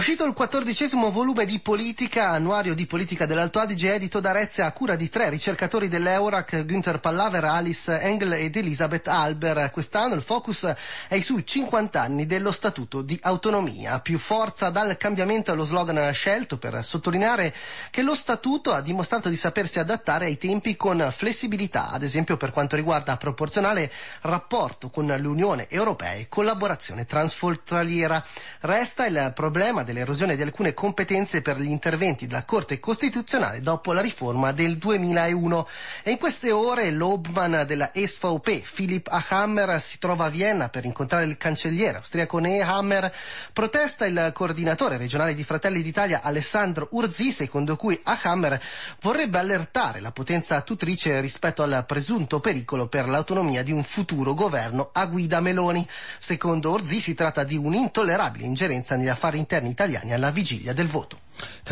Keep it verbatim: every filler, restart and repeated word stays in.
È uscito il quattordicesimo volume di Politica, annuario di politica dell'Alto Adige, edito da Arezzo a cura di tre ricercatori dell'Eurac, Günther Pallaver, Alice Engel ed Elisabeth Alber. Quest'anno il focus è sui cinquanta anni dello Statuto di Autonomia. Più forza dal cambiamento è lo slogan scelto per sottolineare che lo Statuto ha dimostrato di sapersi adattare ai tempi con flessibilità, ad esempio per quanto riguarda proporzionale rapporto con l'Unione Europea e collaborazione transfrontaliera. Resta il problema dell'erosione di alcune competenze per gli interventi della Corte Costituzionale dopo la riforma del duemilauno. E in queste ore l'Obmann della S V P, Philipp Amthor, si trova a Vienna per incontrare il cancelliere austriaco Nehammer. Protesta il coordinatore regionale di Fratelli d'Italia Alessandro Urzì, secondo cui Amthor vorrebbe allertare la potenza tutrice rispetto al presunto pericolo per l'autonomia di un futuro governo a guida Meloni. Secondo Urzì si tratta di un'intollerabile ingerenza negli affari interni italiani alla vigilia del voto.